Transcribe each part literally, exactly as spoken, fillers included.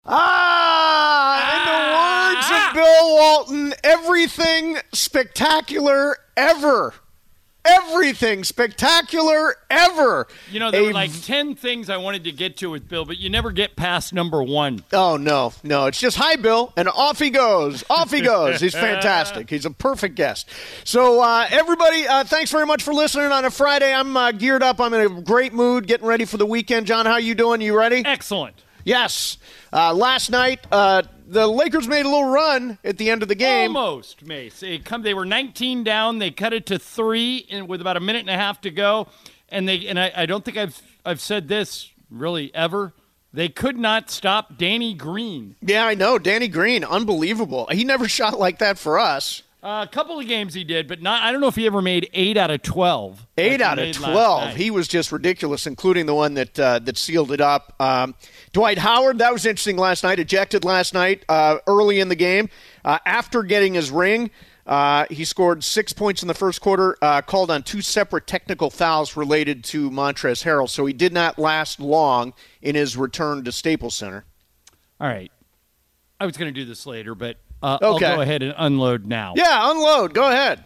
Ah, in the words of Bill Walton, everything spectacular ever. Everything spectacular ever. You know, there A were like ten things I wanted to get to with Bill, but you never get past number one. Oh, no, no. It's just, hi, Bill, and off he goes. Off he goes. He's fantastic. He's a perfect guest. So, uh, everybody, uh, thanks very much for listening on a Friday. I'm uh, geared up. I'm in a great mood, getting ready for the weekend. John, how you doing? You ready? Excellent. Yes. Uh, last night, uh, the Lakers made a little run at the end of the game. Almost, Mace. They, come, they were nineteen down. They cut it to three in, with about a minute and a half to go. And they and I, I don't think I've I've said this really ever. They could not stop Danny Green. Yeah, I know. Danny Green, unbelievable. He never shot like that for us. Uh, a couple of games he did, but not. I don't know if he ever made eight out of twelve. Eight out of twelve. He was just ridiculous, including the one that uh, that sealed it up. Um, Dwight Howard, that was interesting last night. Ejected last night uh, early in the game. Uh, after getting his ring, uh, he scored six points in the first quarter, uh, called on two separate technical fouls related to Montrezl Harrell, so he did not last long in his return to Staples Center. All right. I was going to do this later, but uh, okay. I'll go ahead and unload now. Yeah, unload. Go ahead.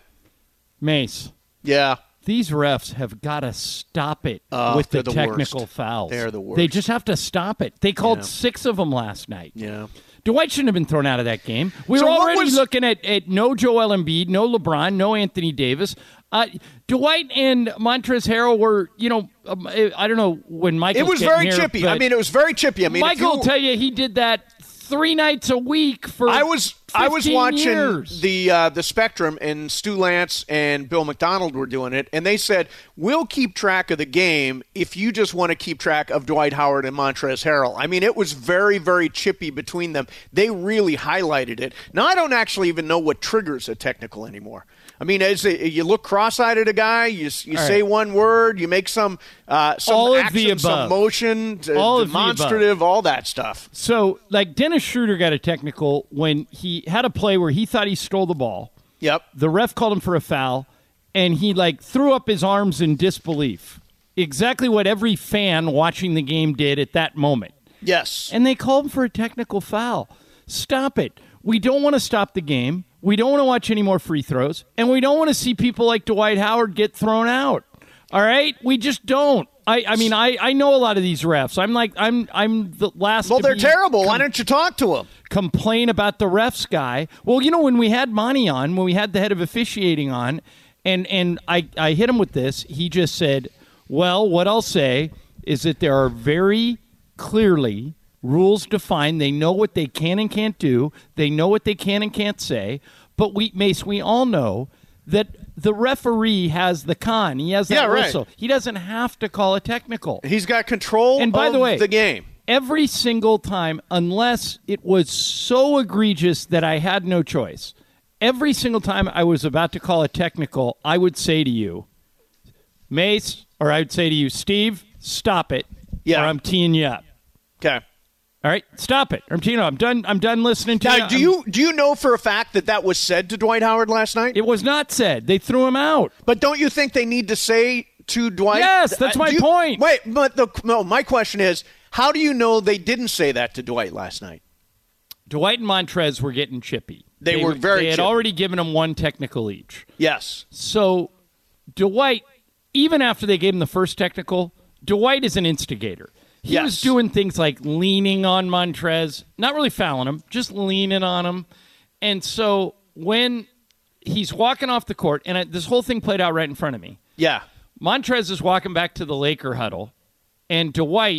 Mace. Yeah. These refs have got to stop it uh, with the, the technical worst. fouls. They're the worst. They just have to stop it. They called yeah. six of them last night. Yeah. Dwight shouldn't have been thrown out of that game. We so were already was... looking at, at no Joel Embiid, no LeBron, no Anthony Davis. Uh, Dwight and Montrezl Harrell were, you know, um, I don't know when Michael. It was very here, chippy. I mean, it was very chippy. I mean, Michael you... will tell you he did that three nights a week for I was I was watching years. the uh, the Spectrum, and Stu Lance and Bill McDonald were doing it, and they said, we'll keep track of the game if you just want to keep track of Dwight Howard and Montrezl Harrell. I mean, it was very, very chippy between them. They really highlighted it. Now, I don't actually even know what triggers a technical anymore. I mean, as a, you look cross-eyed at a guy, you, you say right. one word, you make some uh, some all action, some motion, all demonstrative, all that stuff. So, like, Dennis Schroeder got a technical when he had a play where he thought he stole the ball. Yep. The ref called him for a foul, and he, like, threw up his arms in disbelief. Exactly what every fan watching the game did at that moment. Yes. And they called him for a technical foul. Stop it. We don't want to stop the game. We don't want to watch any more free throws, and we don't want to see people like Dwight Howard get thrown out. All right? We just don't. I, I mean, I, I know a lot of these refs. I'm like, I'm I'm the last. Well, to they're be terrible. com- Why don't you talk to them? Complain about the refs guy. Well, you know, when we had Monty on, when we had the head of officiating on, and and I I hit him with this. He just said, "Well, what I'll say is that there are very clearly rules defined. They know what they can and can't do. They know what they can and can't say. But we, Mace, we all know that the referee has the con. He has that yeah, right. whistle. He doesn't have to call a technical. He's got control and by of the, way, the game. Every single time, unless it was so egregious that I had no choice, every single time I was about to call a technical, I would say to you, Mace, or I would say to you, Steve, stop it, yeah. or I'm teeing you up. Okay. All right, stop it. I'm teeing you up. I'm done. I'm done listening to now, you. Now, do I'm, you do you know for a fact that that was said to Dwight Howard last night? It was not said. They threw him out. But don't you think they need to say to Dwight? Yes, that's my you, point. Wait, but the, no, my question is, how do you know they didn't say that to Dwight last night? Dwight and Montrez were getting chippy. They, they were very They had chippy. already given him one technical each. Yes. So Dwight, even after they gave him the first technical, Dwight is an instigator. He yes. was doing things like leaning on Montrez, not really fouling him, just leaning on him. And so when he's walking off the court, and I, this whole thing played out right in front of me. Yeah. Montrez is walking back to the Laker huddle, and Dwight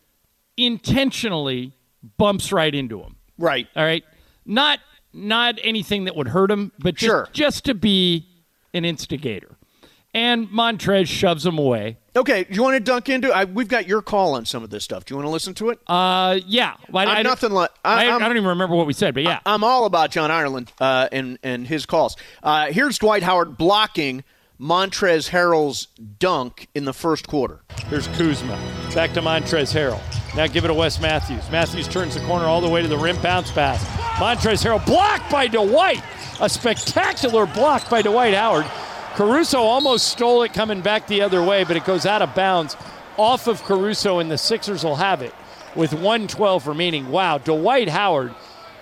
intentionally bumps right into him. Right. All right? Not not anything that would hurt him, but just, sure. just to be an instigator. And Montrez shoves him away. Okay, do you want to dunk into I, we've got your call on some of this stuff. Do you want to listen to it? Uh, yeah. I, I'm I, nothing like I, I don't even remember what we said, but yeah. I, I'm all about John Ireland uh, and, and his calls. Uh, here's Dwight Howard blocking Montrezl Harrell's dunk in the first quarter. Here's Kuzma. Back to Montrezl Harrell. Now give it to Wes Matthews. Matthews turns the corner all the way to the rim. Bounce pass. Montrezl Harrell blocked by Dwight. A spectacular block by Dwight Howard. Caruso almost stole it coming back the other way, but it goes out of bounds off of Caruso, and the Sixers will have it. with one twelve remaining. Wow, Dwight Howard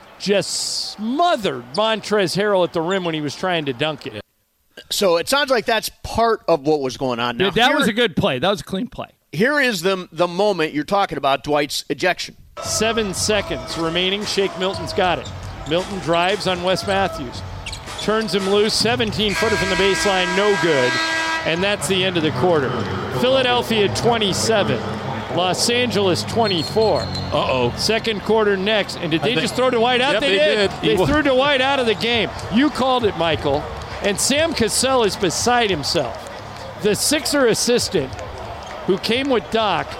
just smothered Montrezl Harrell at the rim when he was trying to dunk it. So it sounds like that's part of what was going on. Now, yeah, that here, was a good play. That was a clean play. Here is the, the moment you're talking about, Dwight's ejection. Seven seconds remaining. Shake Milton's got it. Milton drives on Wes Matthews. Turns him loose. seventeen-footer from the baseline. No good. And that's the end of the quarter. Philadelphia twenty-seven. Los Angeles twenty-four. Uh-oh. Second quarter next. And did they think, just throw Dwight out? Yep, they, they did. did. They threw Dwight out of the game. You called it, Michael. And Sam Cassell is beside himself. The Sixer assistant who came with Doc,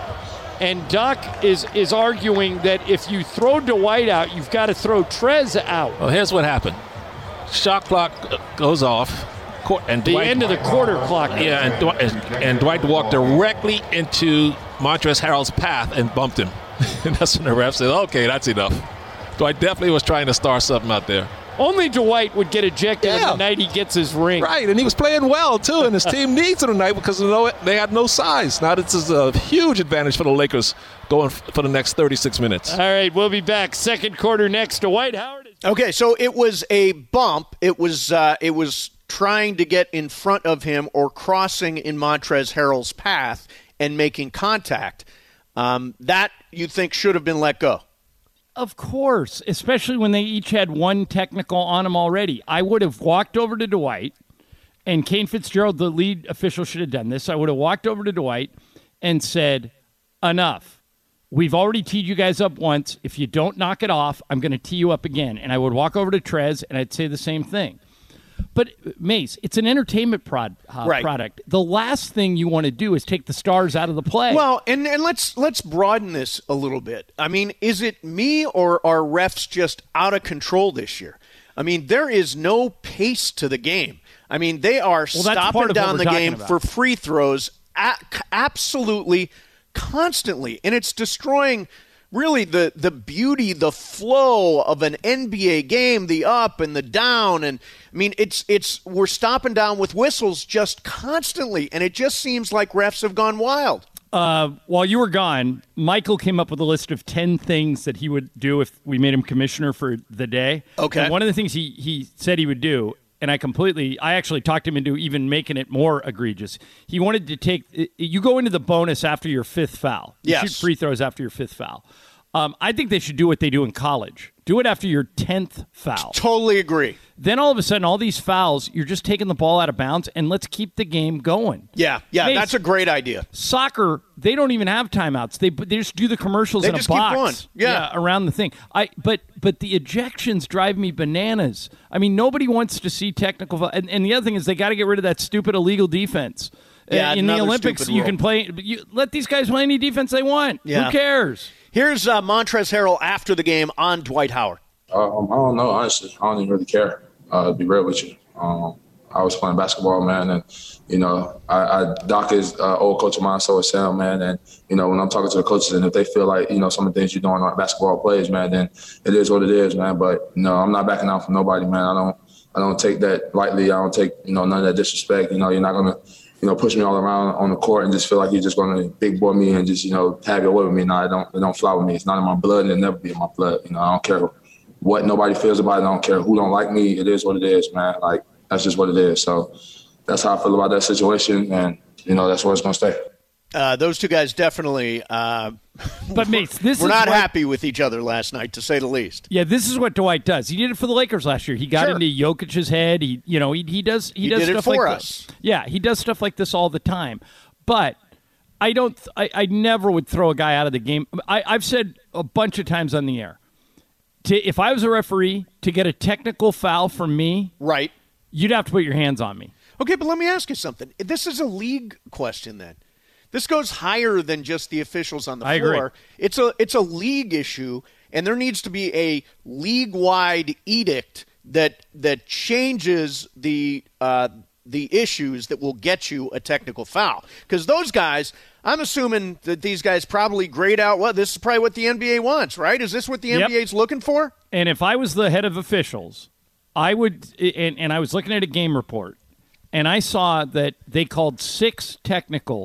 and Doc is, is arguing that if you throw Dwight out, you've got to throw Trez out. Well, here's what happened. Shot clock goes off. And the Dwight, end of the quarter clock. Yeah, and, Dwight, and Dwight walked directly into Montrezl Harrell's path and bumped him. And that's when the ref said, okay, that's enough. Dwight definitely was trying to start something out there. Only Dwight would get ejected yeah. on the night he gets his ring. Right, and he was playing well, too, and his team needs him tonight because you know, they had no size. Now this is a huge advantage for the Lakers going for the next thirty-six minutes. All right, we'll be back. Second quarter next. Dwight Howard. Okay, so it was a bump. It was uh, it was trying to get in front of him or crossing in Montrezl Harrell's path and making contact. Um, that, you think, should have been let go. Of course, especially when they each had one technical on them already. I would have walked over to Dwight, and Kane Fitzgerald, the lead official, should have done this. I would have walked over to Dwight and said, enough. We've already teed you guys up once. If you don't knock it off, I'm going to tee you up again. And I would walk over to Trez, and I'd say the same thing. But, Mace, it's an entertainment prod, uh, right. product. The last thing you want to do is take the stars out of the play. Well, and, and let's let's broaden this a little bit. I mean, is it me or are refs just out of control this year? I mean, there is no pace to the game. I mean, they are well, stopping down the game about. for free throws a- absolutely constantly, and it's destroying really the, the beauty, the flow of an N B A game, the up and the down. And I mean, it's it's we're stopping down with whistles just constantly, and it just seems like refs have gone wild. Uh, while you were gone, Michael came up with a list of ten things that he would do if we made him commissioner for the day. Okay. And one of the things he, he said he would do, and I completely, I actually talked him into even making it more egregious. He wanted to take, you go into the bonus after your fifth foul. You yes. shoot free throws after your fifth foul. Um, I think they should do what they do in college. Do it after your tenth foul. Totally agree. Then all of a sudden, all these fouls, you're just taking the ball out of bounds, and let's keep the game going. Yeah, yeah, Mace, that's a great idea. Soccer, they don't even have timeouts. They they just do the commercials they in a just box. Keep going. Yeah. yeah, around the thing. I but but the ejections drive me bananas. I mean, nobody wants to see technical. And, and the other thing is they got to get rid of that stupid illegal defense. Yeah, uh, in the Olympics, you rule. can play. You, let these guys play any defense they want. Yeah. Who cares? Here's uh, Montrezl Harrell after the game on Dwight Howard. Um, I don't know, honestly. I don't even really care, uh, to be real with you. Um, I was playing basketball, man, and, you know, I, I Doc is an uh, old coach of mine, so is Sam, man, and, you know, when I'm talking to the coaches and if they feel like, you know, some of the things you're doing on basketball plays, man, then it is what it is, man. But, you know, I'm not backing out from nobody, man. I don't I don't take that lightly. I don't take, you know, none of that disrespect. You know, you're not going to, you know, push me all around on the court and just feel like you're just going to big boy me and just, you know, have your way with me. No, I don't, it don't fly with me. It's not in my blood and it'll never be in my blood. You know, I don't care what nobody feels about it. I don't care who don't like me. It is what it is, man. Like, that's just what it is. So that's how I feel about that situation. And, you know, that's where it's going to stay. Uh, those two guys definitely uh, but, Mace, this we're is not what, happy with each other last night, to say the least. Yeah, this is what Dwight does. He did it for the Lakers last year. He got sure. into Jokic's head. He, you know, he he does he, he does did stuff it for like us. This. Yeah, he does stuff like this all the time. But I don't. I, I never would throw a guy out of the game. I, I've said a bunch of times on the air. To, if I was a referee, to get a technical foul from me, right, you'd have to put your hands on me. Okay, but let me ask you something. This is a league question then. This goes higher than just the officials on the I floor. Agree. It's a it's a league issue, and there needs to be a league-wide edict that that changes the uh, the issues that will get you a technical foul. Because those guys, I'm assuming that these guys probably grade out, well, this is probably what the N B A wants, right? Is this what the yep. N B A is looking for? And if I was the head of officials, I would, and, and I was looking at a game report, and I saw that they called six technicals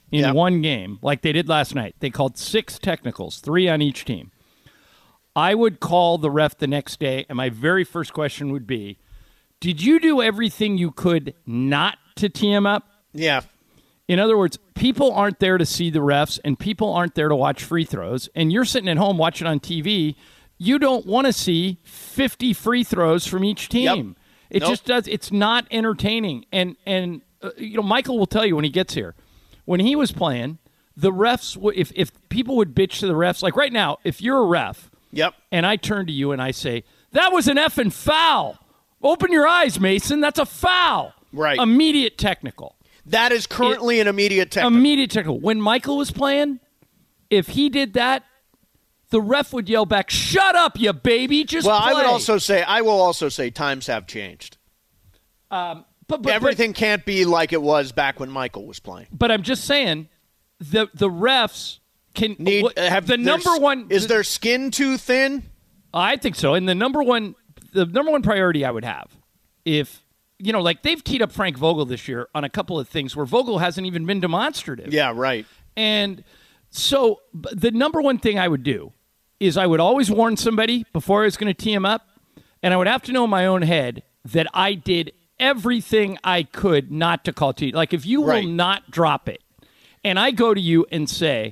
in Yep. one game, like they did last night, they called six technicals, three on each team. I would call the ref the next day, and my very first question would be, did you do everything you could not to tee him up? Yeah. In other words, people aren't there to see the refs, and people aren't there to watch free throws, and you're sitting at home watching on T V. You don't want to see fifty free throws from each team. Yep. It Nope. just does. It's not entertaining. And, and uh, you know, Michael will tell you when he gets here, when he was playing, the refs, w- if, if people would bitch to the refs, like right now, if you're a ref, Yep. and I turn to you and I say, that was an effing foul. Open your eyes, Mason. That's a foul. Right. Immediate technical. That is currently an immediate technical. Immediate technical. When Michael was playing, if he did that, the ref would yell back, shut up, you baby. Just well, play. I would also say, I will also say times have changed. Um, but, but, Everything can't be like it was back when Michael was playing. But, but I'm just saying, the the refs can Need what- have the their- number one is the, their skin too thin? I think so. And the number one the number one priority I would have, if you know, like they've teed up Frank Vogel this year on a couple of things where Vogel hasn't even been demonstrative. Yeah, right. And so b- the number one thing I would do is I would always warn somebody before I was going to tee him up, and I would have to know in my own head that I did everything I could not to call tee. Like if you Right. will not drop it, and I go to you and say,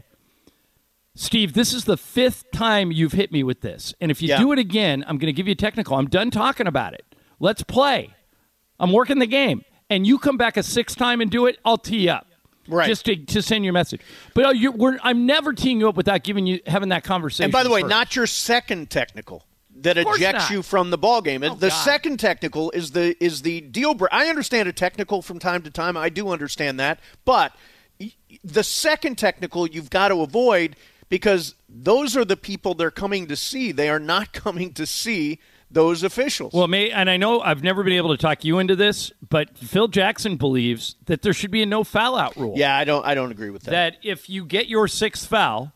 Steve, this is the fifth time you've hit me with this, and if you Yeah. do it again, I'm going to give you a technical. I'm done talking about it. Let's play. I'm working the game. And you come back a sixth time and do it, I'll tee up. Right. Just to, to send your message. But uh, you, we're, I'm never teeing you up without giving you having that conversation. And by the way, first. not your second technical that Of course ejects not. you from the ball game. Oh, the God. second technical is the is the deal breaker. I understand a technical from time to time. I do understand that. But y- the second technical you've got to avoid because those are the people they're coming to see. They are not coming to see those officials. Well, may, and I know I've never been able to talk you into this, but Phil Jackson believes that there should be a no foul out rule. yeah, I don't I don't agree with that. That if you get your sixth foul,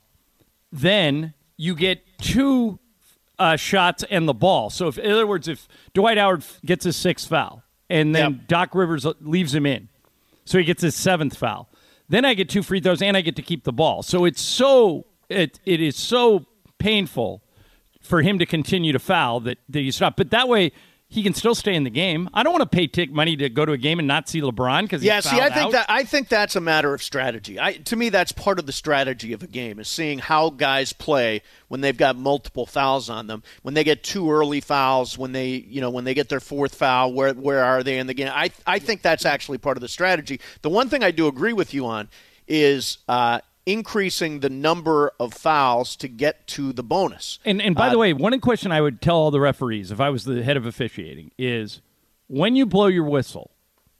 then you get two uh, shots and the ball. So, if, in other words, if Dwight Howard gets his sixth foul and then Yep. Doc Rivers leaves him in, so he gets his seventh foul, then I get two free throws and I get to keep the ball. So it's so it it is so painful for him to continue to foul that, that you stop. But that way, he can still stay in the game. I don't want to pay tick money to go to a game and not see LeBron because Yeah, he's see, I fouled think out. that I think that's a matter of strategy. I, to me, that's part of the strategy of a game is seeing how guys play when they've got multiple fouls on them. When they get two early fouls, when they you know when they get their fourth foul, where where are they in the game? I I think that's actually part of the strategy. The one thing I do agree with you on is uh, increasing the number of fouls to get to the bonus. And and by Uh, the way, one question I would tell all the referees if I was the head of officiating is when you blow your whistle,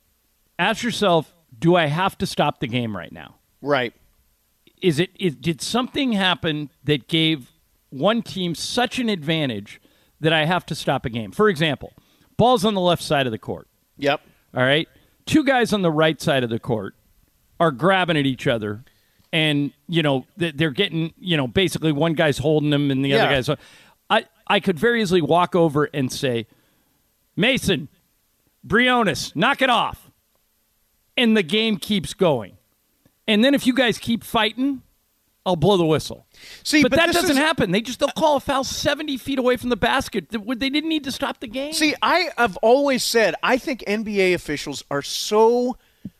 ask yourself, do I have to stop the game right now? Right. Is it is, did something happen that gave one team such an advantage that I have to stop a game? For example, ball's on the left side of the court. Yep. All right. Two guys on the right side of the court are grabbing at each other. And, you know, th- they're getting, you know, basically one guy's holding them and the Yeah. other guy's. I, I could very easily walk over and say, Mason, Briones, knock it off. And the game keeps going. And then if you guys keep fighting, I'll blow the whistle. See, but, but that this doesn't is- happen. They just, they'll call a foul seventy feet away from the basket. They they didn't need to stop the game. See, I have always said I think N B A officials are so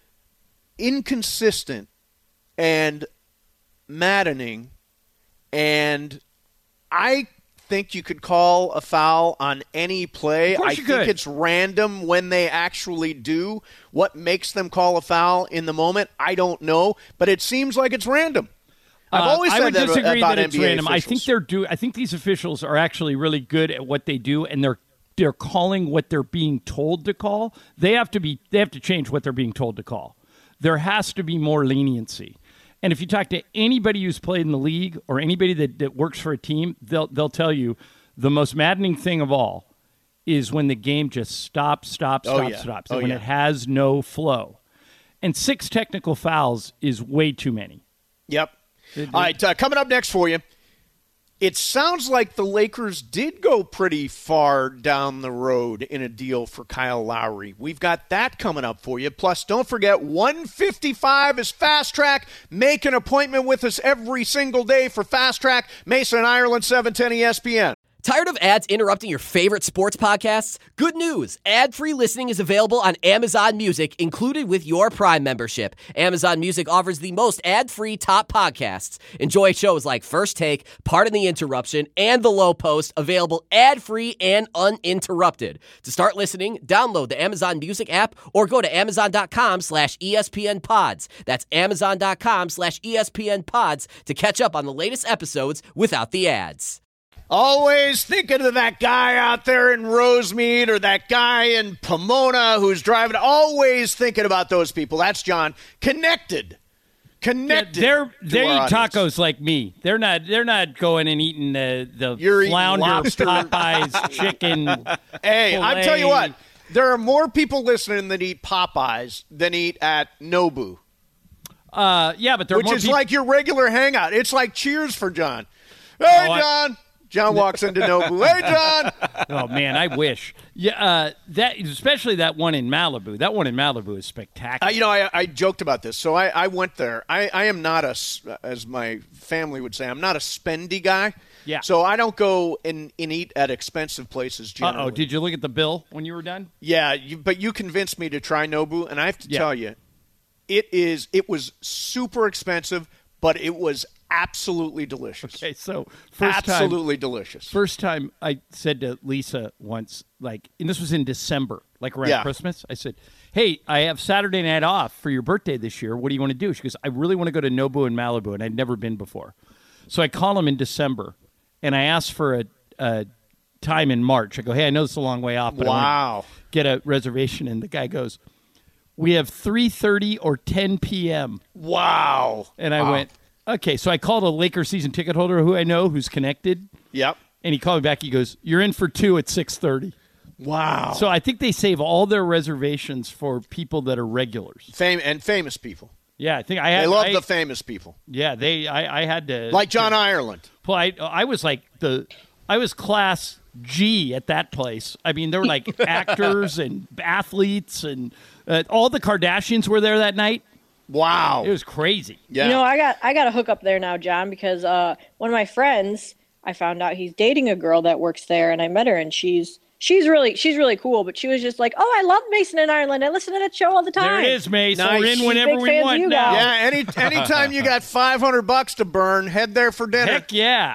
inconsistent and maddening, and I think you could call a foul on any play. Of course I you think could. it's random when they actually do. What makes them call a foul in the moment, I don't know, but it seems like it's random. I've Uh, always I said would that disagree about that it's N B A random. I officials. think they're do. I think these officials are actually really good at what they do, and they're they're calling what they're being told to call. They have to be. They have to change what they're being told to call. There has to be more leniency. And if you talk to anybody who's played in the league or anybody that, that works for a team, they'll they'll tell you the most maddening thing of all is when the game just stops, stops, Oh, stops, yeah. stops, Oh, and when yeah. it has no flow. And six technical fouls is way too many. Yep. All right, uh, coming up next for you, It sounds like the Lakers did go pretty far down the road in a deal for Kyle Lowry. We've got that coming up for you. Plus, don't forget, one fifty-five is Fast Track. Make an appointment with us every single day for Fast Track. Mason, Ireland, seven ten E S P N. Tired of ads interrupting your favorite sports podcasts? Good news. Ad-free listening is available on Amazon Music, included with your Prime membership. Amazon Music offers the most ad-free top podcasts. Enjoy shows like First Take, Pardon the Interruption, and The Low Post, available ad-free and uninterrupted. To start listening, download the Amazon Music app or go to amazon.com slash ESPN pods. That's amazon.com slash ESPN pods to catch up on the latest episodes without the ads. Always thinking of that guy out there in Rosemead or that guy in Pomona who's driving. Always thinking about those people. That's John. Connected. Connected. Yeah, they're they eat audience. tacos like me. They're not They're not going and eating the, the You're flounder, eating lobster. Popeyes, chicken. Hey, filet. I'm telling you what. There are more people listening that eat Popeyes than eat at Nobu. Uh, yeah, but there are Which more is people. like your regular hangout. It's like Cheers for John. Hey, Oh, I- John. John walks into Nobu. Hey, John. Oh man, I wish. Yeah, uh, that especially that one in Malibu. That one in Malibu is spectacular. Uh, you know, I, I joked about this. So I, I went there. I, I am not a, s- as my family would say, I'm not a spendy guy. Yeah. So I don't go and, and eat at expensive places Uh generally. oh, did you look at the bill when you were done? Yeah, you, but you convinced me to try Nobu, and I have to Yeah. tell you, it is. It was super expensive, but it was absolutely delicious. Okay, so first time, absolutely delicious. first time I said to Lisa once, like, and this was in December, like around Yeah. Christmas. I said, "Hey, I have Saturday night off for your birthday this year. What do you want to do?" She goes, "I really want to go to Nobu in Malibu, and I'd never been before." So I call him in December, and I asked for a, a time in March. I go, "Hey, I know it's a long way off, but I want Wow. to get a reservation." And the guy goes, "We have three thirty or ten p.m." Wow. And I Wow. went, okay. So I called a Lakers season ticket holder who I know who's connected, Yep. and he called me back. He goes, "You're in for two at six thirty." Wow. So I think they save all their reservations for people that are regulars. Fame and famous people. Yeah, I think I had. They love I- the famous people, Yeah, they. I, I had to like John Ireland. Well, I, I was like the. I was class G at that place. I mean, there were like actors and athletes, and uh, all the Kardashians were there that night. Wow. It was crazy. Yeah. You know, I got I got a hook up there now, John, because uh, one of my friends, I found out he's dating a girl that works there, and I met her, and she's she's really she's really cool. But she was just like, "Oh, I love Mason and Ireland. I listen to that show all the time." There it is, Mace. Nice. We're in Big whenever fans we of want you now. guys. yeah. Any anytime you got five hundred bucks to burn, head there for dinner. Heck yeah.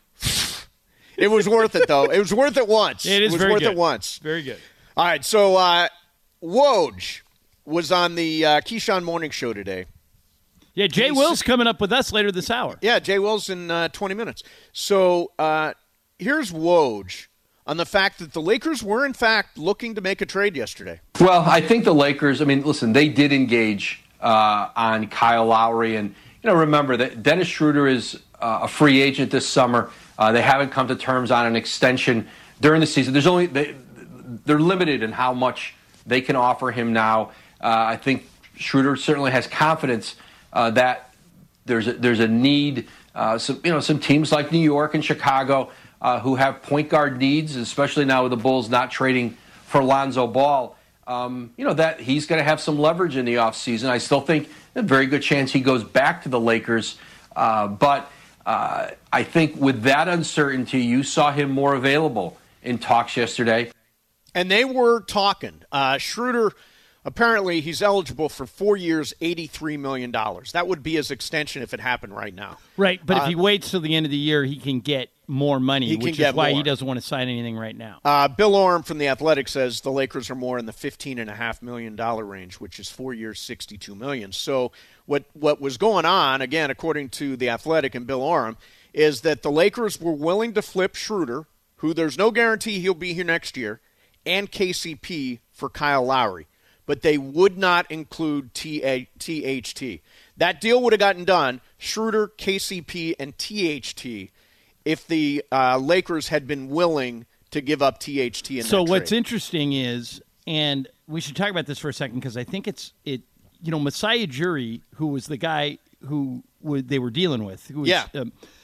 It was worth it though. It was worth it once. It is was very worth good. it once. Very good. All right. So uh, Woj was on the uh, Keyshawn Morning Show today. Yeah, Jay Will's coming up with us later this hour. Yeah, Jay Will's in uh, twenty minutes. So uh, here's Woj on the fact that the Lakers were, in fact, looking to make a trade yesterday. Well, I think the Lakers, I mean, listen, they did engage uh, on Kyle Lowry. And, you know, remember that Dennis Schroeder is uh, a free agent this summer. Uh, they haven't come to terms on an extension during the season. There's only they, they're limited in how much they can offer him now. Uh, I think Schroeder certainly has confidence uh, that there's a, there's a need. Uh, some, you know, some teams like New York and Chicago uh, who have point guard needs, especially now with the Bulls not trading for Lonzo Ball. Um, you know, that he's going to have some leverage in the offseason. I still think a very good chance he goes back to the Lakers. Uh, but uh, I think with that uncertainty, you saw him more available in talks yesterday. And they were talking. Uh, Schroeder, apparently he's eligible for four years, eighty-three million dollars. That would be his extension if it happened right now. Right, but Uh, if he waits till the end of the year, he can get more money, He can which is get why more. he doesn't want to sign anything right now. Uh, Bill Oram from The Athletic says the Lakers are more in the fifteen point five million dollars range, which is four years, sixty-two million dollars. So what, what was going on, again, according to The Athletic and Bill Oram, is that the Lakers were willing to flip Schroeder, who there's no guarantee he'll be here next year, and K C P for Kyle Lowry. But they would not include T H T. That deal would have gotten done, Schroeder, K C P, and T H T, if the uh, Lakers had been willing to give up T H T in So that what's trade. interesting is, and we should talk about this for a second because I think it's it. You know, Masai Ujiri, who was the guy who would, they were dealing with, who was, Yeah. Um,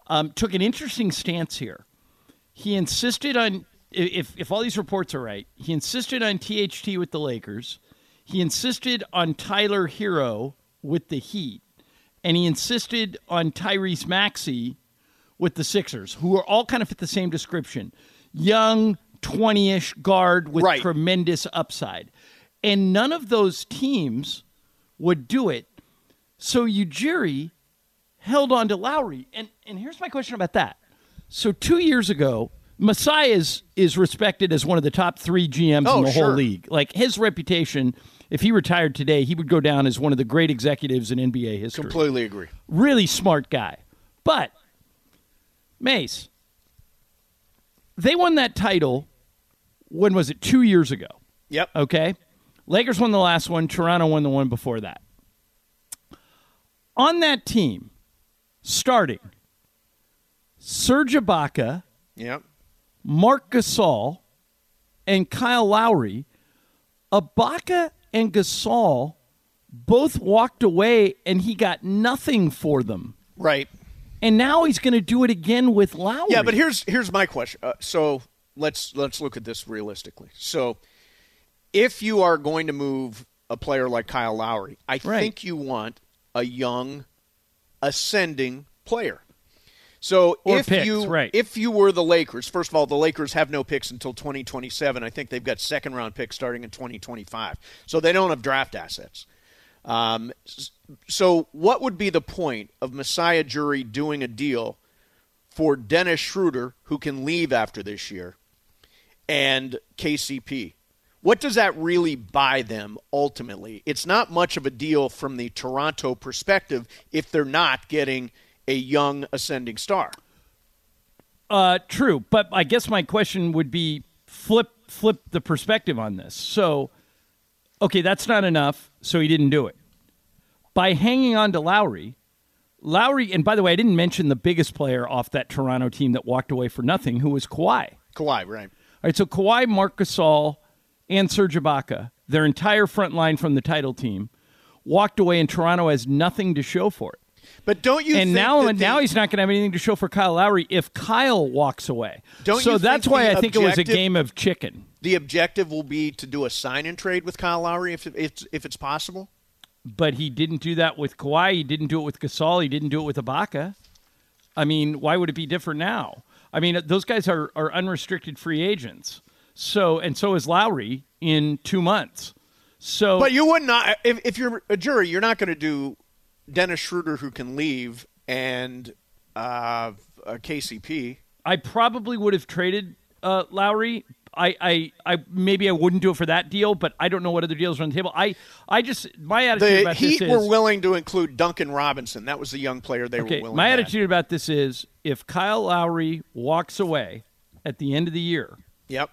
um, took an interesting stance here. He insisted on, if, if all these reports are right, he insisted on T H T with the Lakers. He insisted on Tyler Hero with the Heat. And he insisted on Tyrese Maxey with the Sixers, who are all kind of fit the same description. Young, twenty-ish guard with right. tremendous upside. And none of those teams would do it. So Ujiri held on to Lowry. And and here's my question about that. So two years ago, Masai is, is respected as one of the top three G Ms oh, in the sure. whole league. Like, his reputation, if he retired today, he would go down as one of the great executives in N B A history. Completely agree. Really smart guy. But, Mace, they won that title, when was it, two years ago? Yep. Okay? Lakers won the last one. Toronto won the one before that. On that team, starting, Serge Ibaka, yep. Marc Gasol, and Kyle Lowry. Ibaka and Gasol both walked away, and he got nothing for them. Right. And now he's going to do it again with Lowry. Yeah, but here's here's my question. Uh, so let's let's look at this realistically. So if you are going to move a player like Kyle Lowry, I right. think you want a young, ascending player. So or if picks, you right. if you were the Lakers, first of all, the Lakers have no picks until twenty twenty-seven. I think they've got second round picks starting in twenty twenty-five. So they don't have draft assets. Um, so what would be the point of Masai Ujiri doing a deal for Dennis Schroeder, who can leave after this year, and K C P? What does that really buy them ultimately? It's not much of a deal from the Toronto perspective if they're not getting a young ascending star. Uh, true, but I guess my question would be flip flip the perspective on this. So, okay, that's not enough, so he didn't do it. By hanging on to Lowry, Lowry, and by the way, I didn't mention the biggest player off that Toronto team that walked away for nothing, who was Kawhi. Kawhi, right. All right, so Kawhi, Marc Gasol, and Serge Ibaka, their entire front line from the title team, walked away, and Toronto has nothing to show for it. But don't you and think now that now the, he's not going to have anything to show for Kyle Lowry if Kyle walks away. Don't so you that's think why the I think it was a objective- game of chicken. the objective will be to do a sign-and trade with Kyle Lowry if it's, if it's possible? But he didn't do that with Kawhi. He didn't do it with Gasol. He didn't do it with Ibaka. I mean, why would it be different now? I mean, those guys are, are unrestricted free agents. So and so is Lowry in two months. So, But you would not, if, if you're a jury, you're not going to do Dennis Schroeder who can leave and uh, uh, K C P. I probably would have traded uh, Lowry. I, I, I maybe I wouldn't do it for that deal, but I don't know what other deals are on the table. I, I just my attitude The about Heat this is were willing to include Duncan Robinson. That was the young player they okay. were willing My to add. attitude about this is if Kyle Lowry walks away at the end of the year, Yep.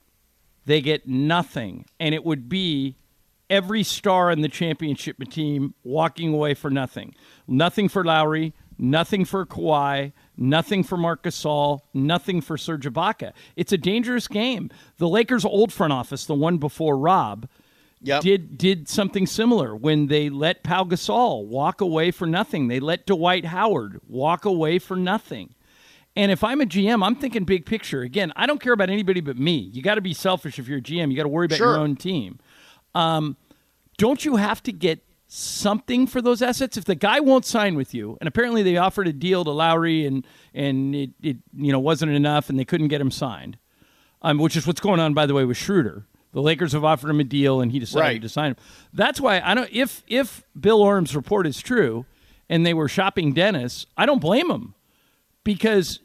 they get nothing, and it would be every star in the championship team walking away for nothing. Nothing for Lowry, nothing for Kawhi, nothing for Marc Gasol, nothing for Serge Ibaka. It's a dangerous game. The Lakers' old front office, the one before Rob, Yep. did did something similar when they let Pau Gasol walk away for nothing. They let Dwight Howard walk away for nothing. And if I'm a G M, I'm thinking big picture. Again, I don't care about anybody but me. You got to be selfish if you're a G M. You got to worry about Sure. your own team. Um, don't you have to get something for those assets? If the guy won't sign with you, and apparently they offered a deal to Lowry and and it, it you know wasn't enough, and they couldn't get him signed, um, which is what's going on, by the way, with Schroeder. The Lakers have offered him a deal, and he decided Right. to sign him. That's why I don't. If if Bill Orm's report is true, and they were shopping Dennis, I don't blame him, because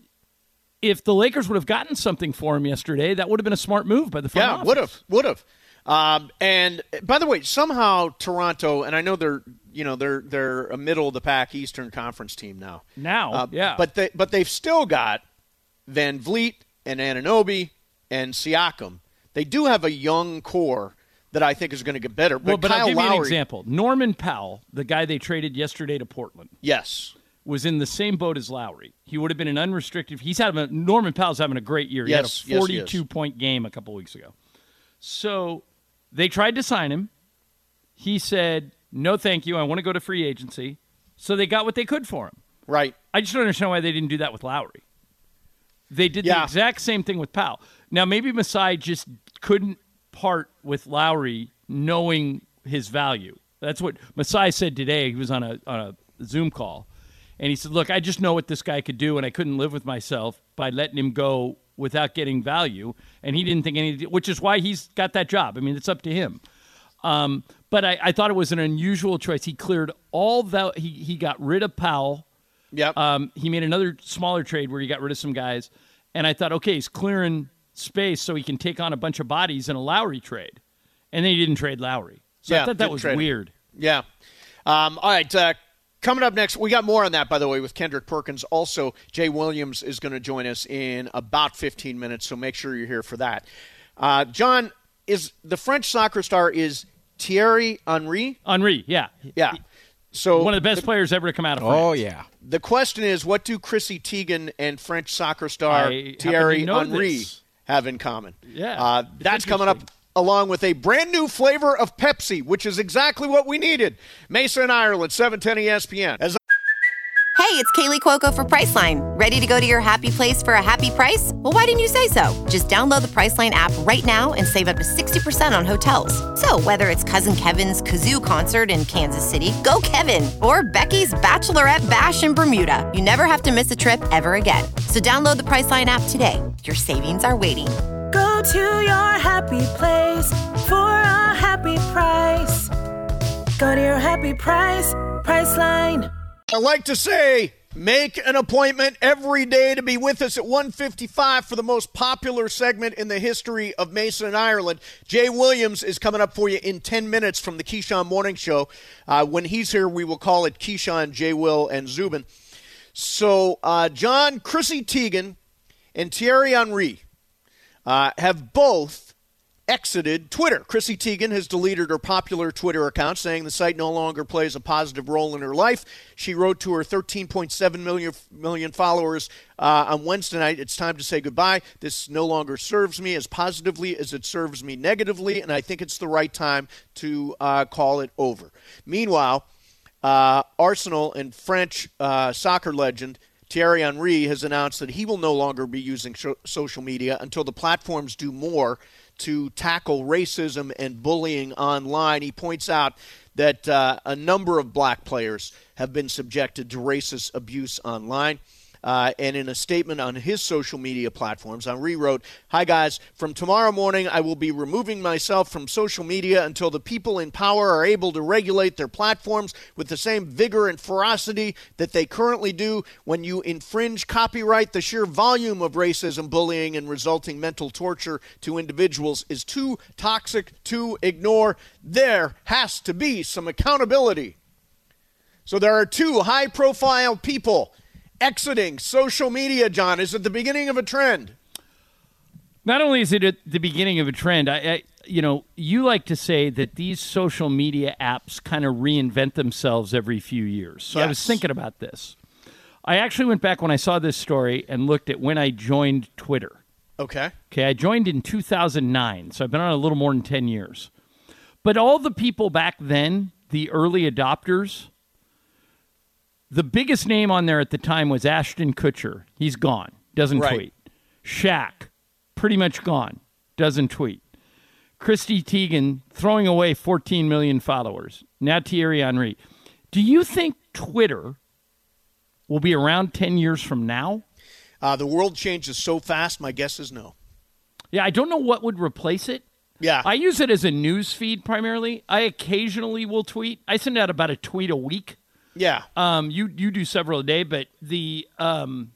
if the Lakers would have gotten something for him yesterday, that would have been a smart move by the front Yeah, office. would have, would have. Um, and by the way, somehow Toronto, and I know they're, you know, they're they're a middle of the pack Eastern Conference team now. Now, Uh, yeah, but they but they've still got Van Vliet and Anunoby and Siakam. They do have a young core that I think is going to get better. But well, but Kyle I'll give Lowry, you an example. Norman Powell, the guy they traded yesterday to Portland, yes, was in the same boat as Lowry. He would have been an unrestricted. He's having a, Norman Powell's having a great year. He Yes, had yes, a he is. forty-two point game a couple weeks ago. So they tried to sign him. He said, "No, thank you. I want to go to free agency." So they got what they could for him. Right. I just don't understand why they didn't do that with Lowry. They did Yeah. the exact same thing with Powell. Now, maybe Masai just couldn't part with Lowry knowing his value. That's what Masai said today. He was on a, on a Zoom call, and he said, look, I just know what this guy could do, and I couldn't live with myself by letting him go without getting value, and he didn't think anything, which is why he's got that job. I mean, it's up to him. Um, but I, I thought it was an unusual choice. He cleared all that. He, he got rid of Powell. Yep. Um, he made another smaller trade where he got rid of some guys. And I thought, okay, he's clearing space so he can take on a bunch of bodies in a Lowry trade. And then he didn't trade Lowry. So Yeah, I thought that didn't was trade him. weird. Yeah. Um, all right. Uh, coming up next, we got more on that, by the way, with Kendrick Perkins. Also, Jay Williams is going to join us in about fifteen minutes, so make sure you're here for that. Uh, John, is the French soccer star is Thierry Henry? Henry, yeah. Yeah. So One of the best players ever to come out of France. Oh, yeah. the question is, what do Chrissy Teigen and French soccer star I Thierry happen to know Henry this. have in common? Yeah, Uh, it's that's coming up interesting. along with a brand new flavor of Pepsi, which is exactly what we needed. Mesa in Ireland, seven ten E S P N. As Hey, it's Kaylee Cuoco for Priceline. Ready to go to your happy place for a happy price? Well, why didn't you say so? Just download the Priceline app right now and save up to sixty percent on hotels. So whether it's Cousin Kevin's Kazoo Concert in Kansas City, go Kevin, or Becky's Bachelorette Bash in Bermuda, you never have to miss a trip ever again. So download the Priceline app today. Your savings are waiting. Go to your happy place for a happy price. Go to your happy price, Priceline. I like to say, make an appointment every day to be with us at one fifty-five for the most popular segment in the history of Mesa and Ireland. Jay Williams is coming up for you in ten minutes from the Keyshawn Morning Show. Uh, when he's here, we will call it Keyshawn, Jay Will, and Zubin. So, uh, John, Chrissy Teigen, and Thierry Henry uh, have both exited Twitter. Chrissy Teigen has deleted her popular Twitter account, saying the site no longer plays a positive role in her life. She wrote to her thirteen point seven million, million followers uh, on Wednesday night, "It's time to say goodbye. This no longer serves me as positively as it serves me negatively, and I think it's the right time to uh, call it over." Meanwhile, uh, Arsenal and French uh, soccer legend Thierry Henry has announced that he will no longer be using sh- social media until the platforms do more to tackle racism and bullying online. He points out that uh, a number of black players have been subjected to racist abuse online. Uh, and in a statement on his social media platforms, Henry wrote, "Hi guys, from tomorrow morning I will be removing myself from social media until the people in power are able to regulate their platforms with the same vigor and ferocity that they currently do. When you infringe copyright, the sheer volume of racism, bullying, and resulting mental torture to individuals is too toxic to ignore. There has to be some accountability." So there are two high-profile people exiting social media, John. Is it the beginning of a trend? Not only is it at the beginning of a trend, I, I you know, you like to say that these social media apps kind of reinvent themselves every few years. So I was Yes. thinking about this. I actually went back when I saw this story and looked at when I joined Twitter. Okay. Okay, I joined in two thousand nine, so I've been on a little more than ten years. But all the people back then, the early adopters, the biggest name on there at the time was Ashton Kutcher. He's gone. Doesn't Right. tweet. Shaq, pretty much gone. Doesn't tweet. Chrissy Teigen, throwing away fourteen million followers. Now Thierry Henry. Do you think Twitter will be around ten years from now? Uh, the world changes so fast, my guess is no. Yeah, I don't know what would replace it. Yeah. I use it as a news feed primarily. I occasionally will tweet. I send out about a tweet a week. Yeah. Um, you you do several a day, but the um,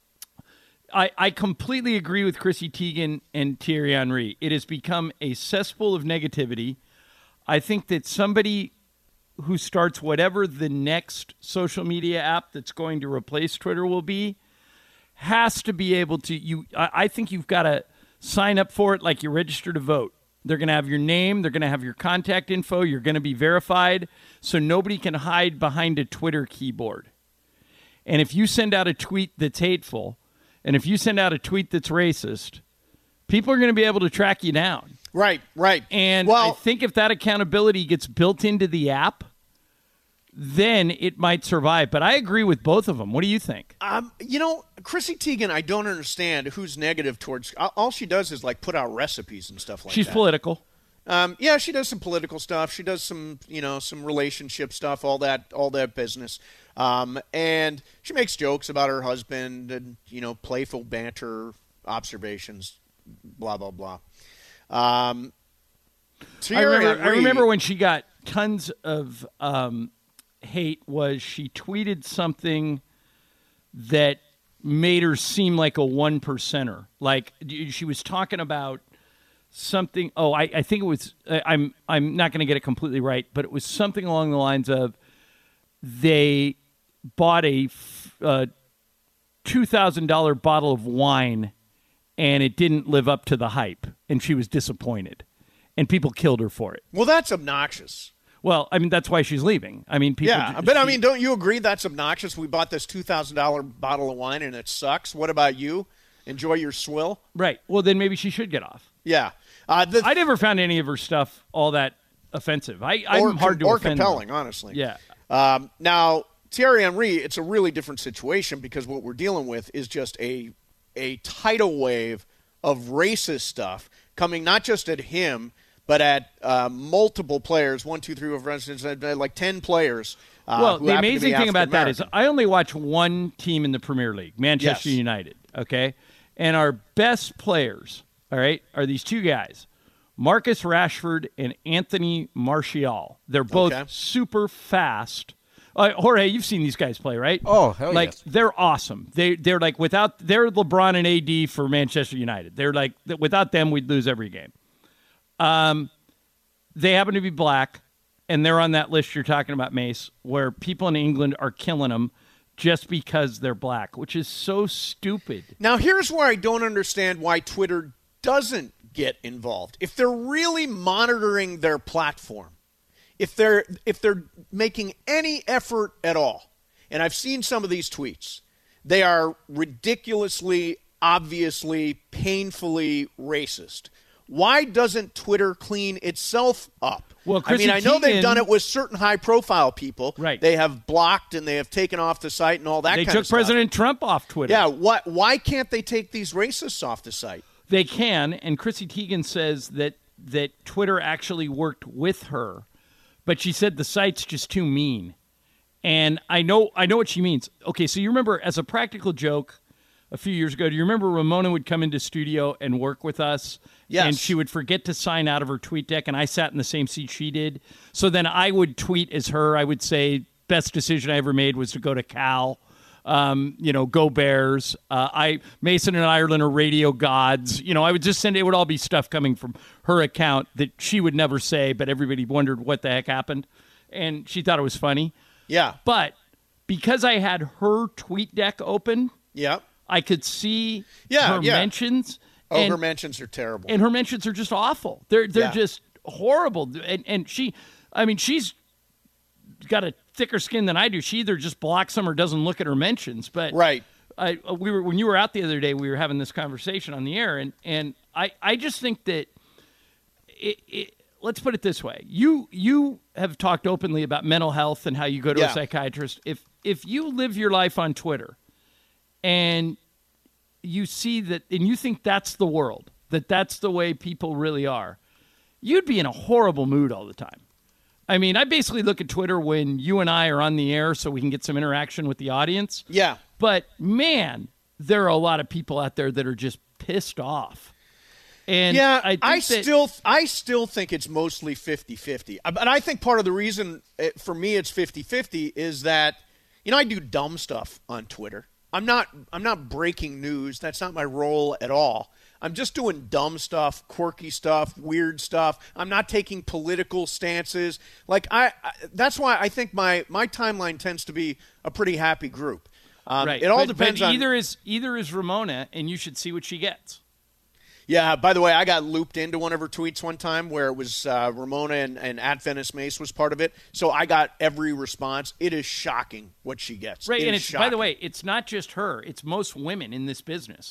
I I completely agree with Chrissy Teigen and Thierry Henry. It has become a cesspool of negativity. I think that somebody who starts whatever the next social media app that's going to replace Twitter will be has to be able to you. I, I think you've got to sign up for it like you register to vote. They're going to have your name. They're going to have your contact info. You're going to be verified, so nobody can hide behind a Twitter keyboard. And if you send out a tweet that's hateful, and if you send out a tweet that's racist, people are going to be able to track you down. Right, right. And well, I think if that accountability gets built into the app, then it might survive. But I agree with both of them. What do you think? Um, you know, Chrissy Teigen, I don't understand who's negative towards. All she does is like put out recipes and stuff like She's that. She's political. Um, yeah, she does some political stuff. She does some, you know, some relationship stuff, all that, all that business. Um, and she makes jokes about her husband and, you know, playful banter, observations, blah blah blah. Um, I remember, I remember when she got tons of um, hate. Was she tweeted something that made her seem like a one percenter? Like she was talking about something. Oh, I, I think it was. I'm I'm not going to get it completely right, but it was something along the lines of they bought a uh, two thousand dollar bottle of wine, and it didn't live up to the hype, and she was disappointed, and people killed her for it. Well, that's obnoxious. Well, I mean, that's why she's leaving. I mean, people. Yeah, but I mean, don't you agree that's obnoxious? We bought this two thousand dollar bottle of wine, and it sucks. What about you? Enjoy your swill. Right. Well, then maybe she should get off. Yeah. Uh, the, I never found any of her stuff all that offensive. I, I'm or, hard to or offend compelling, them. honestly. Yeah. Um, now, Thierry Henry, it's a really different situation because what we're dealing with is just a a tidal wave of racist stuff coming not just at him, but at uh, multiple players. One, two, three, for instance, like ten players. Uh, well, who the happen to be amazing thing about that is African-American. I only watch one team in the Premier League, Manchester Yes. United, okay? And our best players, all right, are these two guys, Marcus Rashford and Anthony Martial. They're both Okay. super fast. Uh, Jorge, you've seen these guys play, right? Oh, hell like, yes. They're awesome. They, they're like, without, they're LeBron and A D for Manchester United. They're like, without them, we'd lose every game. Um, they happen to be black, and they're on that list you're talking about, Mace, where people in England are killing them just because they're black, which is so stupid. Now, here's where I don't understand why Twitter doesn't get involved. If they're really monitoring their platform, if they're if they're making any effort at all, and I've seen some of these tweets, they are ridiculously, obviously, painfully racist. Why doesn't Twitter clean itself up? Well, I mean, Chrissy I know they've Teigen- done it with certain high-profile people. Right. They have blocked and they have taken off the site and all that They kind took of stuff. President Trump off Twitter. Yeah, why, why can't they take these racists off the site? They can, and Chrissy Teigen says that that Twitter actually worked with her, but she said the site's just too mean. And I know I know what she means. Okay, so you remember, as a practical joke a few years ago, do you remember Ramona would come into studio and work with us? Yes. And she would forget to sign out of her tweet deck, and I sat in the same seat she did. So then I would tweet as her. I would say, best decision I ever made was to go to Cal. Um, you know, go Bears. Uh, I Mason and Ireland are radio gods. You know, I would just send it would all be stuff coming from her account that she would never say, but everybody wondered what the heck happened, and she thought it was funny. Yeah. But because I had her tweet deck open, Yeah. I could see Yeah, her yeah. mentions. Oh, and, her mentions are terrible. and her mentions are just awful. They're they're Yeah. just horrible. And and she, I mean, she's got a thicker skin than I do. She either just blocks them or doesn't look at her mentions. But Right. I we were when you were out the other day, we were having this conversation on the air, and and I I just think that it. it let's put it this way: you you have talked openly about mental health and how you go to Yeah. a psychiatrist. If if you live your life on Twitter, and you see that, and you think that's the world, that that's the way people really are, you'd be in a horrible mood all the time. I mean, I basically look at Twitter when you and I are on the air so we can get some interaction with the audience. Yeah. But, man, there are a lot of people out there that are just pissed off. And yeah, I, think I that, still I still think it's mostly fifty-fifty. But I think part of the reason it, for me it's fifty-fifty is that, you know, I do dumb stuff on Twitter. I'm not I'm not breaking news. That's not my role at all. I'm just doing dumb stuff, quirky stuff, weird stuff. I'm not taking political stances. Like I, I that's why I think my my timeline tends to be a pretty happy group. Um, right. It all but, depends but on either is either is Ramona, and you should see what she gets. Yeah, by the way, I got looped into one of her tweets one time where it was uh, Ramona and, and at Venice Mace was part of it. So I got every response. It is shocking what she gets. Right, It and is it's by the shocking. way, it's not just her. It's most women in this business.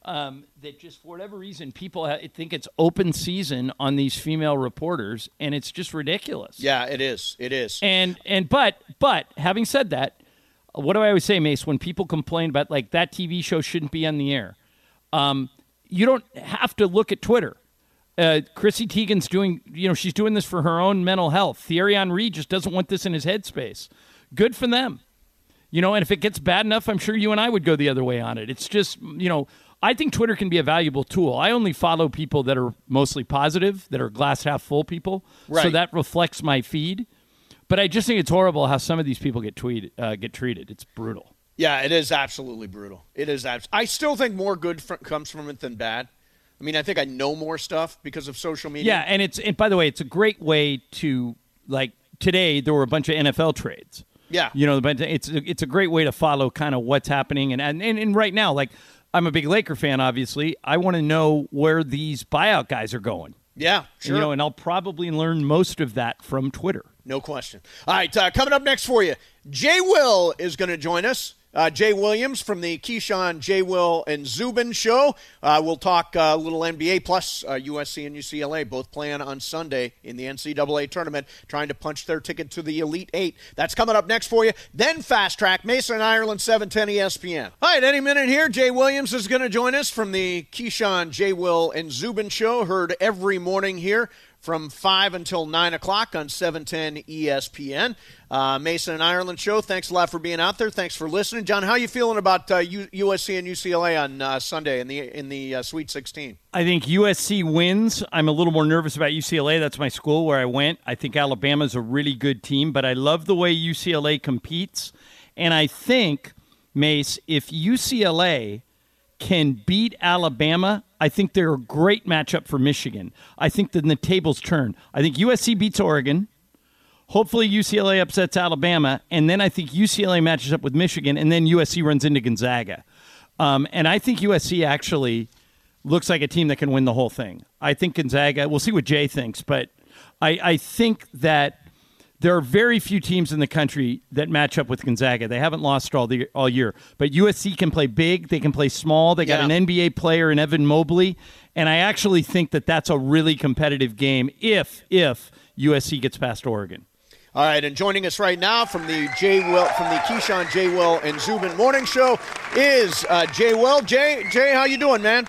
Um, that just for whatever reason, people ha- think it's open season on these female reporters, and it's just ridiculous. Yeah, it is. It is. And and but but having said that, what do I always say, Mace? When people complain about like that T V show shouldn't be on the air, um, you don't have to look at Twitter. Uh, Chrissy Teigen's doing, you know, she's doing this for her own mental health. Thierry Henry just doesn't want this in his headspace. Good for them. You know, and if it gets bad enough, I'm sure you and I would go the other way on it. It's just, you know, I think Twitter can be a valuable tool. I only follow people that are mostly positive, that are glass half full people. Right. So that reflects my feed. But I just think it's horrible how some of these people get tweeted, uh, get treated. It's brutal. Yeah, it is absolutely brutal. It is. Abs- I still think more good fr- comes from it than bad. I mean, I think I know more stuff because of social media. Yeah, and it's and by the way, it's a great way to, like, today there were a bunch of N F L trades. Yeah. You know, but it's it's a great way to follow kind of what's happening. And, and, and right now, like, I'm a big Laker fan, obviously. I want to know where these buyout guys are going. Yeah, sure. And, you know, and I'll probably learn most of that from Twitter. No question. All right, uh, coming up next for you, Jay Will is going to join us. Uh, Jay Williams from the Keyshawn, Jay Will, and Zubin show. Uh, we'll talk a uh, little N B A, plus uh, U S C and U C L A both playing on Sunday in the N C double A tournament, trying to punch their ticket to the Elite Eight. That's coming up next for you. Then Fast Track, Mason and Ireland, seven ten E S P N. All right, any minute here, Jay Williams is going to join us from the Keyshawn, Jay Will, and Zubin show, heard every morning here from five until nine o'clock on seven ten E S P N. Uh, Mason and Ireland show, thanks a lot for being out there. Thanks for listening. John, how are you feeling about uh, U- USC and U C L A on uh, Sunday in the in the uh, Sweet sixteen? I think U S C wins. I'm a little more nervous about U C L A. That's my school where I went. I think Alabama's a really good team, but I love the way U C L A competes. And I think, Mace, if U C L A can beat Alabama, I think they're a great matchup for Michigan. I think then the tables turn. I think U S C beats Oregon. Hopefully U C L A upsets Alabama. And then I think U C L A matches up with Michigan. And then U S C runs into Gonzaga. Um, and I think U S C actually looks like a team that can win the whole thing. I think Gonzaga, we'll see what Jay thinks. But I, I think that there are very few teams in the country that match up with Gonzaga. They haven't lost all the all year. But U S C can play big. They can play small. They got Yeah. an N B A player in Evan Mobley. And I actually think that that's a really competitive game if if U S C gets past Oregon. All right, and joining us right now from the Jay Will, from the Keyshawn, Jay Will, and Zubin Morning Show is uh, Jay Will. Jay, Jay, how you doing, man?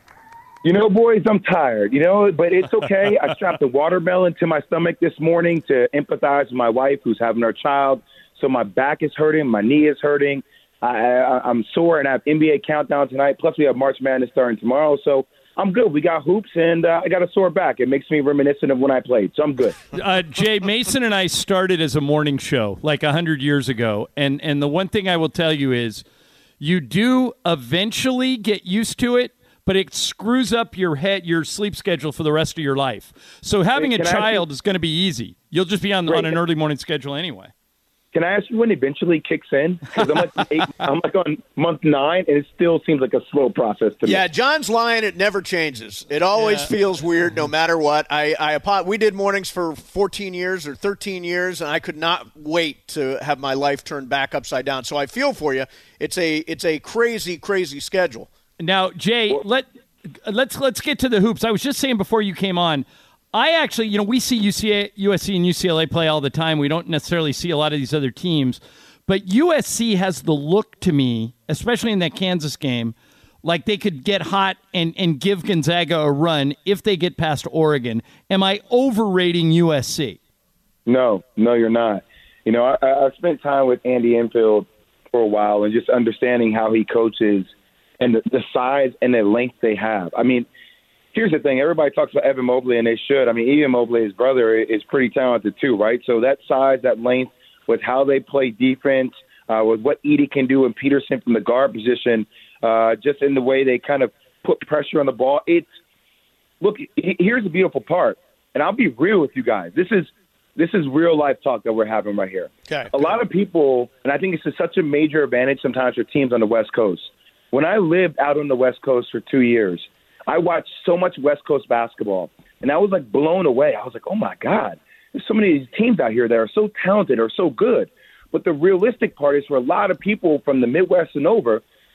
You know, boys, I'm tired, you know, but it's okay. I strapped a watermelon to my stomach this morning to empathize with my wife who's having her child. So my back is hurting. My knee is hurting. I, I, I'm sore, and I have N B A countdown tonight. Plus, we have March Madness starting tomorrow. So I'm good. We got hoops, and uh, I got a sore back. It makes me reminiscent of when I played, so I'm good. Uh, Jay, Mason and I started as a morning show like one hundred years ago, and, and the one thing I will tell you is you do eventually get used to it, but it screws up your head, your sleep schedule for the rest of your life. So having Hey, a can I ask child you- is going to be easy. You'll just be on, Great. on an early morning schedule anyway. Can I ask you when it eventually kicks in? Because I'm like eight, I'm like on month nine, and it still seems like a slow process to me. Yeah, John's lying. It never changes. It always Yeah. feels weird no matter what. I, I apo- We did mornings for fourteen years or thirteen years, and I could not wait to have my life turned back upside down. So I feel for you. It's a it's a crazy, crazy schedule. Now, Jay, let let's let's get to the hoops. I was just saying before you came on, I actually, you know, we see U C A, U S C and U C L A play all the time. We don't necessarily see a lot of these other teams, but U S C has the look to me, especially in that Kansas game, like they could get hot and, and give Gonzaga a run if they get past Oregon. Am I overrating U S C? No, no, you're not. You know, I, I've spent time with Andy Enfield for a while and just understanding how he coaches and the, the size and the length they have. I mean, here's the thing. Everybody talks about Evan Mobley, and they should. I mean, Evan Mobley, his brother, is pretty talented too, right? So that size, that length, with how they play defense, uh, with what Edey can do and Peterson from the guard position, uh, just in the way they kind of put pressure on the ball. It's look, here's the beautiful part, and I'll be real with you guys. This is this is real life talk that we're having right here. Okay. A lot of people, and I think it's such a major advantage sometimes for teams on the West Coast. When I lived out on the West Coast for two years, I watched so much West Coast basketball, and I was, like, blown away. I was like, oh, my God, there's so many of these teams out here that are so talented or so good. But the realistic part is for a lot of people from the Midwest and over,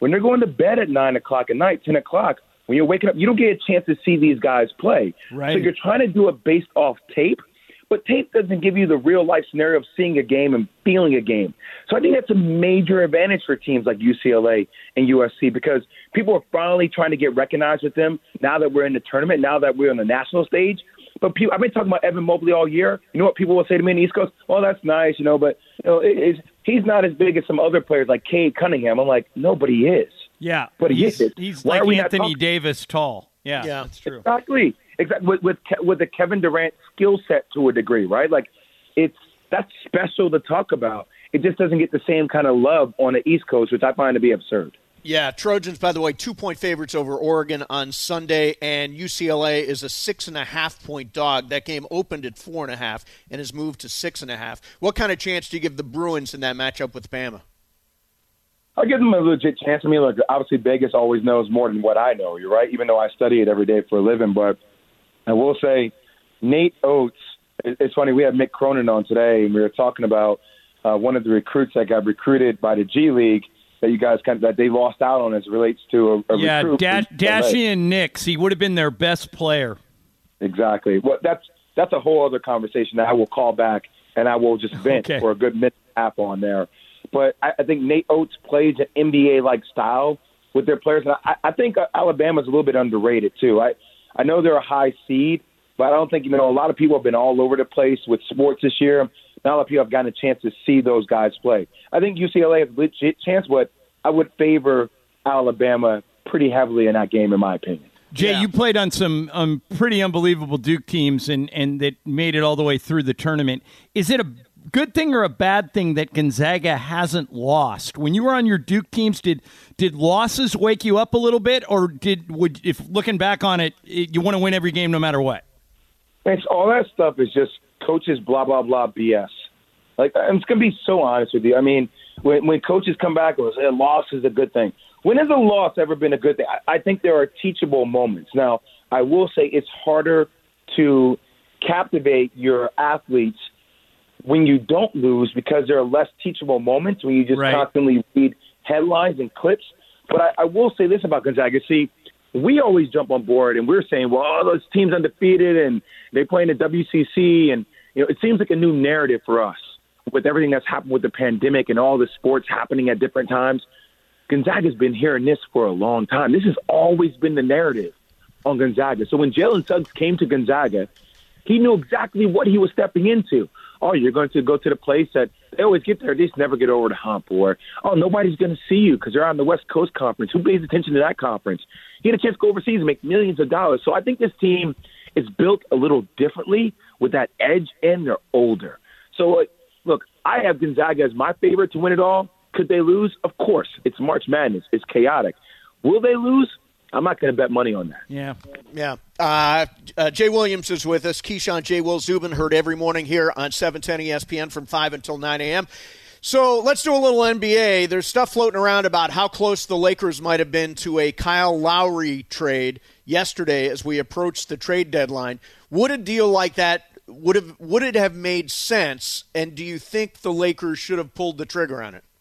when they're going to bed at nine o'clock at night, ten o'clock, when you're waking up, you don't get a chance to see these guys play. Right. So you're trying to do it based off tape, but tape doesn't give you the real-life scenario of seeing a game and feeling a game. So I think that's a major advantage for teams like U C L A and U S C because people are finally trying to get recognized with them now that we're in the tournament, now that we're on the national stage. But people, I've been talking about Evan Mobley all year. You know what people will say to me in the East Coast? Oh, that's nice, you know, but you know, it, it's, he's not as big as some other players like Cade Cunningham. I'm like, no, but he is. Yeah, but he he's, is. He's Why like Anthony Davis tall. Yeah, yeah, that's true. Exactly. Exactly. With, with with the Kevin Durant skill set to a degree, right? Like, it's that's special to talk about. It just doesn't get the same kind of love on the East Coast, which I find to be absurd. Yeah, Trojans, by the way, two-point favorites over Oregon on Sunday, and U C L A is a six-and-a-half-point dog. That game opened at four and a half and has moved to six and a half. What kind of chance do you give the Bruins in that matchup with Bama? I'll give them a legit chance. I mean, look, obviously Vegas always knows more than what I know, you're right, even though I study it every day for a living. But I will say Nate Oates, it's funny, we had Mick Cronin on today, and we were talking about uh, one of the recruits that got recruited by the G League that you guys kind of, that they lost out on as it relates to a, a yeah, recruit. Yeah, Dacian Nix. He would have been their best player. Exactly. Well, that's that's a whole other conversation that I will call back, and I will just vent okay. for a good minute and a half on there. But I, I think Nate Oates plays an N B A-like style with their players. And I, I think Alabama's a little bit underrated, too. I, I know they're a high seed, but I don't think, you know, a lot of people have been all over the place with sports this year. Not a lot of people have gotten a chance to see those guys play. I think U C L A has a legit chance, but I would favor Alabama pretty heavily in that game, in my opinion. Jay, yeah. you played on some um, pretty unbelievable Duke teams and, and that made it all the way through the tournament. Is it a good thing or a bad thing that Gonzaga hasn't lost? When you were on your Duke teams, did did losses wake you up a little bit, or did would if looking back on it, it you want to win every game no matter what? It's all that stuff is just coaches blah blah blah B S. Like, I'm just gonna be so honest with you. I mean, when when coaches come back and say a loss is a good thing, when has a loss ever been a good thing? I, I think there are teachable moments. Now, I will say it's harder to captivate your athletes when you don't lose because there are less teachable moments when you just right. constantly read headlines and clips. But I, I will say this about Gonzaga. See, we always jump on board and we're saying, well, oh, those teams undefeated and they play in the W C C. And, you know, it seems like a new narrative for us with everything that's happened with the pandemic and all the sports happening at different times. Gonzaga's been hearing this for a long time. This has always been the narrative on Gonzaga. So when Jalen Suggs came to Gonzaga, he knew exactly what he was stepping into. Oh, you're going to go to the place that they always get there, they just never get over the hump. Or, oh, nobody's going to see you because they're on the West Coast Conference. Who pays attention to that conference? He had a chance to go overseas and make millions of dollars. So I think this team is built a little differently with that edge, and they're older. So, uh, look, I have Gonzaga as my favorite to win it all. Could they lose? Of course. It's March Madness. It's chaotic. Will they lose? I'm not going to bet money on that. Yeah. Yeah. Uh, uh, Jay Williams is with us. Keyshawn J. Will Zubin, heard every morning here on seven ten E S P N from five until nine a.m. So let's do a little N B A. There's stuff floating around about how close the Lakers might have been to a Kyle Lowry trade yesterday as we approached the trade deadline. Would a deal like that, would have would it have made sense, and do you think the Lakers should have pulled the trigger on it?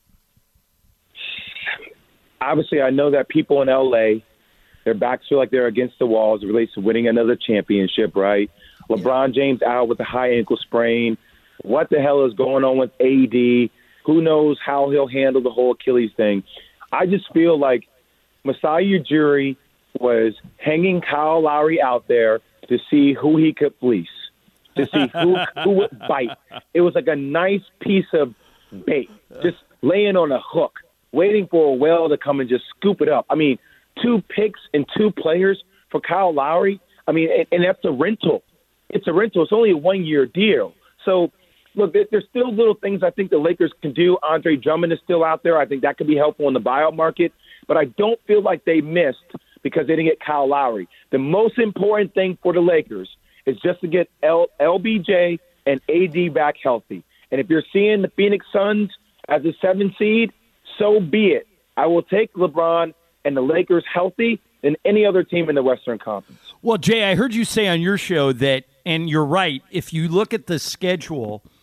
Obviously, I know that people in L A, their backs feel like they're against the wall as it relates to winning another championship, right? LeBron James out with a high ankle sprain. What the hell is going on with A D? Who knows how he'll handle the whole Achilles thing? I just feel like Masai Ujiri was hanging Kyle Lowry out there to see who he could fleece, to see who, who would bite. It was like a nice piece of bait, just laying on a hook, waiting for a whale to come and just scoop it up. I mean, two picks and two players for Kyle Lowry. I mean, and, and that's a rental. It's a rental. It's only a one-year deal. So, look, there's still little things I think the Lakers can do. Andre Drummond is still out there. I think that could be helpful in the buyout market. But I don't feel like they missed because they didn't get Kyle Lowry. The most important thing for the Lakers is just to get L- LBJ and A D back healthy. And if you're seeing the Phoenix Suns as a seven seed, so be it. I will take LeBron and the Lakers healthy than any other team in the Western Conference. Well, Jay, I heard you say on your show that, and you're right, if you look at the schedule,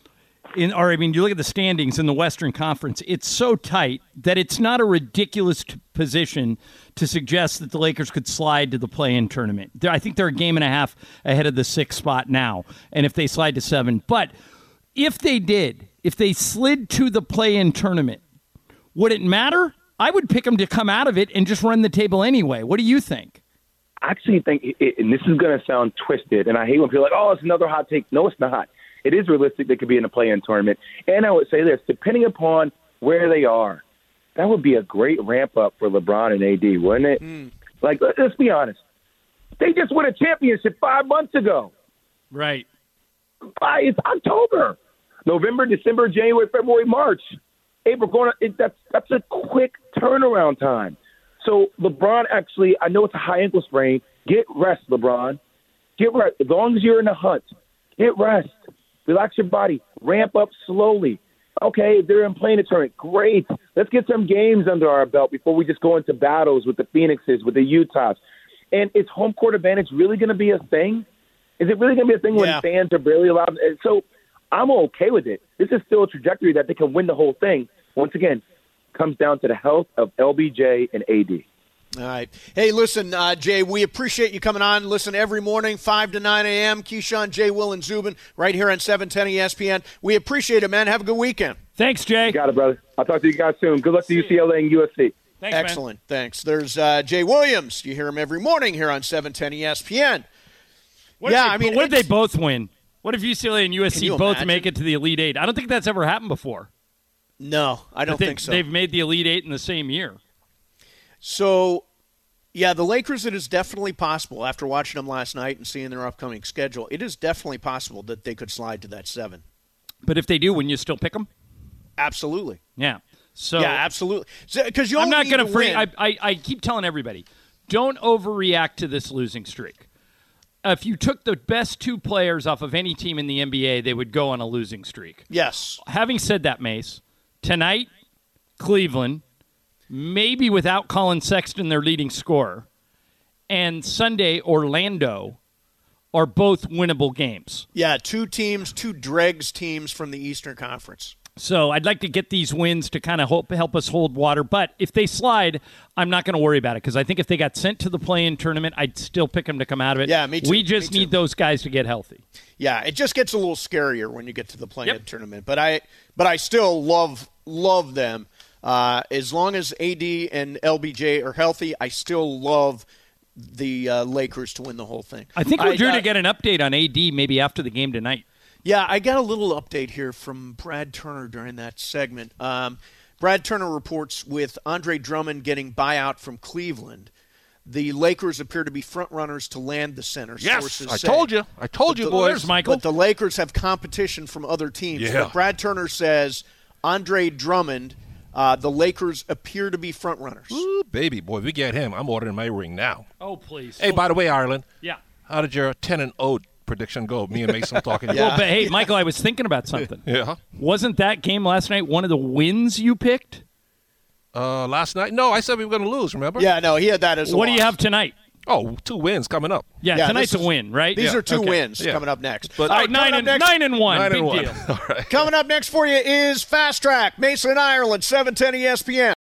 in, or I mean, you look at the standings in the Western Conference, it's so tight that it's not a ridiculous t- position to suggest that the Lakers could slide to the play-in tournament. They're, I think they're a game and a half ahead of the sixth spot now, and if they slide to seven. But if they did, if they slid to the play-in tournament, would it matter? I would pick them to come out of it and just run the table anyway. What do you think? I actually think, it, and this is going to sound twisted, and I hate when people are like, oh, it's another hot take. No, it's not. It is realistic they could be in a play-in tournament. And I would say this, depending upon where they are, that would be a great ramp-up for LeBron and A D, wouldn't it? Mm. Like, let's be honest. They just won a championship five months ago. Right. By, it's October. November, December, January, February, March. April, going it, that's, that's a quick turnaround time. So LeBron actually, I know it's a high ankle sprain. Get rest, LeBron. Get rest. As long as you're in the hunt, get rest. Relax your body. Ramp up slowly. Okay, they're in playing a tournament. Great. Let's get some games under our belt before we just go into battles with the Phoenixes, with the Utahs. And is home court advantage really going to be a thing? Is it really going to be a thing yeah. when fans are barely allowed? So I'm okay with it. This is still a trajectory that they can win the whole thing. Once again, comes down to the health of L B J and A D. All right. Hey, listen, uh, Jay, we appreciate you coming on. Listen every morning, five to nine a.m., Keyshawn, Jay, Will, and Zubin, right here on seven ten E S P N. We appreciate it, man. Have a good weekend. Thanks, Jay. You got it, brother. I'll talk to you guys soon. Good luck to U C L A and U S C. Thanks, Excellent. Man. Thanks. There's uh, Jay Williams. You hear him every morning here on seven ten E S P N. What yeah, they, I mean, what if they both win? What if U C L A and U S C both imagine? make it to the Elite Eight? I don't think that's ever happened before. No, I don't they, think so. They've made the Elite Eight in the same year. So, yeah, the Lakers, it is definitely possible, after watching them last night and seeing their upcoming schedule, it is definitely possible that they could slide to that seven. But if they do, wouldn't you still pick them? Absolutely. Yeah. So yeah, absolutely. Because you I'm only not need going to to free. win. I, I I keep telling everybody, don't overreact to this losing streak. If you took the best two players off of any team in the N B A, they would go on a losing streak. Yes. Having said that, Mace, tonight, Cleveland, maybe without Colin Sexton, their leading scorer, and Sunday, Orlando, are both winnable games. Yeah, two teams, two dregs teams from the Eastern Conference. So I'd like to get these wins to kind of help, help us hold water. But if they slide, I'm not going to worry about it because I think if they got sent to the play-in tournament, I'd still pick them to come out of it. Yeah, me too. We just me need too. those guys to get healthy. Yeah, it just gets a little scarier when you get to the play-in Yep. tournament. But I, but I still love love them. Uh, as long as A D and L B J are healthy, I still love the uh, Lakers to win the whole thing. I think we're I, due uh, to get an update on A D maybe after the game tonight. Yeah, I got a little update here from Brad Turner during that segment. Um, Brad Turner reports with Andre Drummond getting buyout from Cleveland, the Lakers appear to be front runners to land the center. Yes, sources I say. told you. I told But you, the, boys. There's Michael. But the Lakers have competition from other teams. Yeah. But Brad Turner says Andre Drummond, uh, the Lakers appear to be front runners. Ooh, baby, boy, if we get him, I'm ordering my ring now. Oh, please. Hey, by the way, Ireland. Yeah. How did your ten and oh prediction go? Me and Mason talking. Yeah. Well, but hey, Michael, I was thinking about something. Yeah. Wasn't that game last night one of the wins you picked? Uh, last night? No, I said we were going to lose, remember? Yeah, no, he had that as a What do you loss. have tonight? Oh, two wins coming up. Yeah, Yeah, tonight's this a is- win, right? These Yeah. are two Okay. wins Yeah. coming up next. But- All Oh, right, nine, coming up and, next, nine and one. Nine Big and one. deal. All right. coming up next for you is Fast Track. Mason and Ireland, seven ten E S P N.